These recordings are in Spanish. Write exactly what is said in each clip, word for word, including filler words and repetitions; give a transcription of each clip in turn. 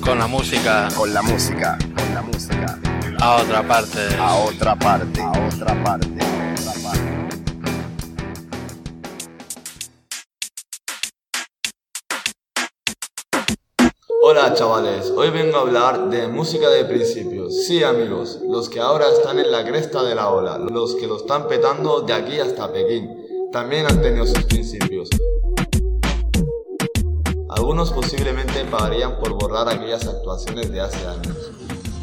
con la música, con la música, con la música, a otra parte, a otra parte, a otra parte, a otra parte. Hola chavales, hoy vengo a hablar de música de principios. Sí amigos, los que ahora están en la cresta de la ola, los que lo están petando de aquí hasta Pekín, también han tenido sus principios. Algunos posiblemente pagarían por borrar aquellas actuaciones de hace años.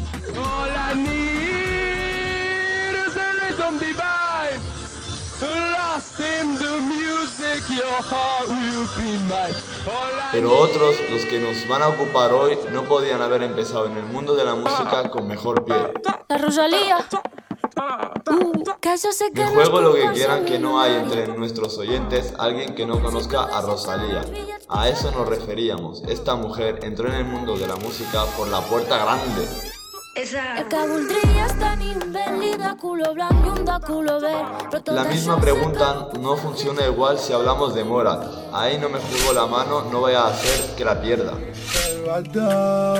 Pero otros, los que nos van a ocupar hoy, no podían haber empezado en el mundo de la música con mejor pie. La Rosalía. Uh, Me juego lo que quieran que no hay entre nuestros oyentes alguien que no conozca a Rosalía. A eso nos referíamos. Esta mujer entró en el mundo de la música por la puerta grande. La misma pregunta no funciona igual si hablamos de Morat. Ahí no me juego la mano, no vaya a hacer que la pierda. El vato,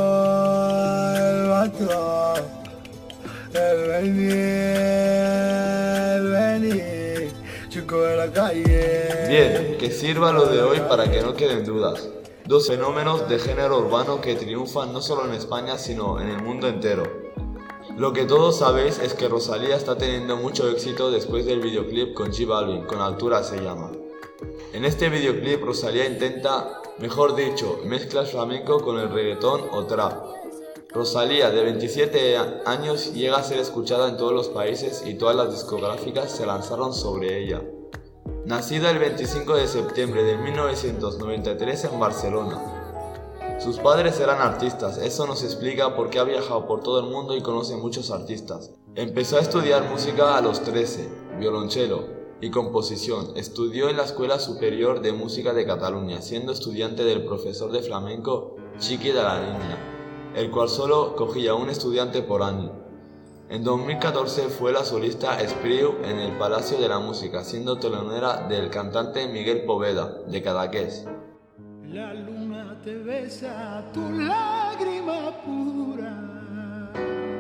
el vato, el venir, el venir, chico de la calle. Bien, que sirva lo de hoy para que no queden dudas. Dos fenómenos de género urbano que triunfan no solo en España, sino en el mundo entero. Lo que todos sabéis es que Rosalía está teniendo mucho éxito después del videoclip con J Balvin, Con Altura se llama. En este videoclip Rosalía intenta, mejor dicho, mezcla el flamenco con el reggaetón o trap. Rosalía, de veintisiete años, llega a ser escuchada en todos los países y todas las discográficas se lanzaron sobre ella. Nacida el veinticinco de septiembre de mil novecientos noventa y tres en Barcelona. Sus padres eran artistas, eso nos explica por qué ha viajado por todo el mundo y conoce muchos artistas. Empezó a estudiar música a los trece, violonchelo y composición. Estudió en la Escuela Superior de Música de Cataluña, siendo estudiante del profesor de flamenco Chiqui de la Niña, el cual solo cogía un estudiante por año. En dos mil catorce fue la solista Espriu en el Palacio de la Música, siendo telonera del cantante Miguel Poveda, de Cadaqués. La luna te besa, tu lágrima pura,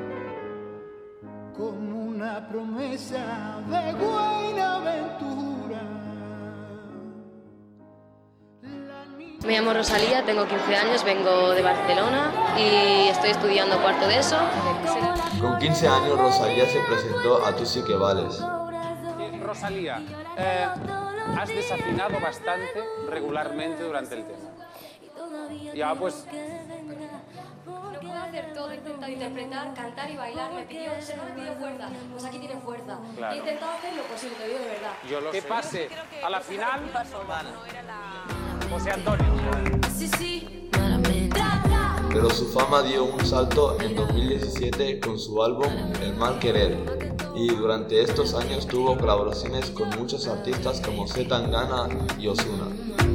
como una promesa de Buenaventura. Me llamo Rosalía, tengo quince años, vengo de Barcelona y estoy estudiando cuarto de eso. Con quince años Rosalía se presentó a Tú sí que vales. Rosalía, eh, has desafinado bastante regularmente durante el tema. Ya pues... No puedo hacer todo, he intentado interpretar, cantar y bailar, me pidió, se me pidió fuerza, pues aquí tiene fuerza. Claro. He intentado hacer lo posible, te digo de verdad. Yo lo que sé. Pase a la final, José Antonio. Sí, sí. Pero su fama dio un salto en dos mil diecisiete con su álbum El Mal Querer, y durante estos años tuvo colaboraciones con muchos artistas como Z Tangana y Ozuna.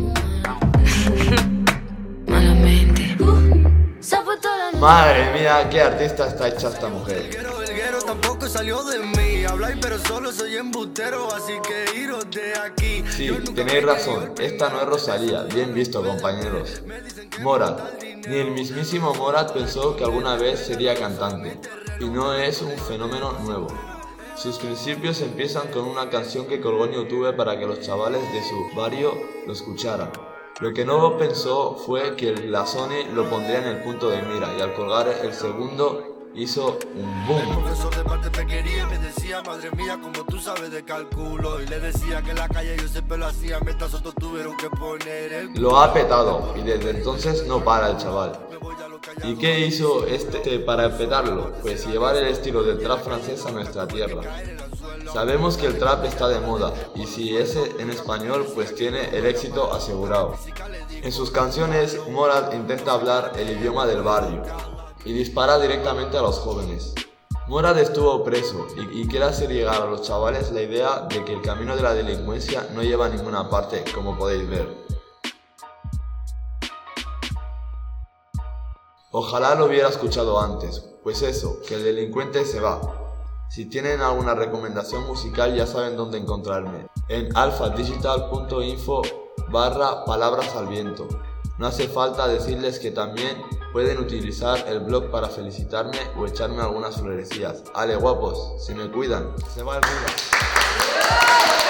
Madre mía, qué artista está hecha esta mujer. Tampoco salió de mí, habláis pero solo soy embustero, así que iros de aquí. Sí, tenéis razón, esta no es Rosalía, bien visto compañeros. Morat, ni el mismísimo Morat pensó que alguna vez sería cantante, y no es un fenómeno nuevo. Sus principios empiezan con una canción que colgó en YouTube para que los chavales de su barrio lo escucharan. Lo que no pensó fue que la Sony lo pondría en el punto de mira, y al colgar el segundo hizo un boom. El profesor de parte te quería y me decía, madre mía, como tú sabes de cálculo. Y le decía que en la calle yo siempre lo hacía, mientras otros tuvieron que poner el... Lo ha petado, y desde entonces no para el chaval. ¿Y qué hizo este para petarlo? Pues llevar el estilo del trap francés a nuestra tierra. Sabemos que el trap está de moda, y si es en español, pues tiene el éxito asegurado. En sus canciones, Morat intenta hablar el idioma del barrio y dispara directamente a los jóvenes. Morat estuvo preso y, y quiere hacer llegar a los chavales la idea de que el camino de la delincuencia no lleva a ninguna parte, como podéis ver. Ojalá lo hubiera escuchado antes, pues eso, que el delincuente se va. Si tienen alguna recomendación musical ya saben dónde encontrarme, en alfadigital punto info barra palabras al viento. No hace falta decirles que también pueden utilizar el blog para felicitarme o echarme algunas florecillas. Ale, guapos, si me cuidan, se va el Buda.